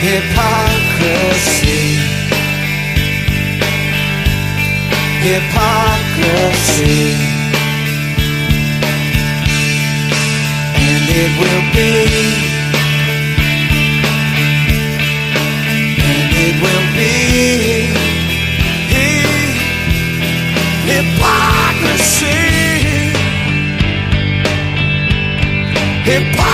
Hypocrisy, hypocrisy, and it will be, and it will be hypocrisy, hypocrisy.